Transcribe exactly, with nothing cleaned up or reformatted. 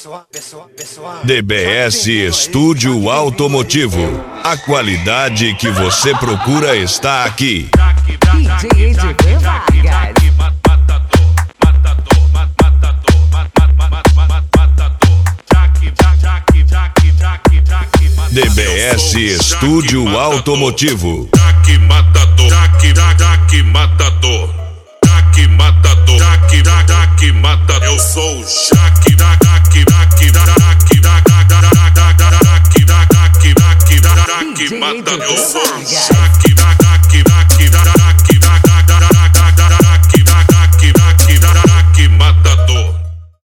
D B S Estúdio Automotivo. A qualidade que você procura está aqui. D J Edivan Vargas. D B S Estúdio Automotivo. Jaque matador, Jaque, Jaque matador, Jaque matador, Jaque, Jaque matador. Eu sou o Jaque, Jaque, Jaque, Jaque, Jaque, Jaque, Jaque, Jaque, Jaque matador. Eu sou o Jaque.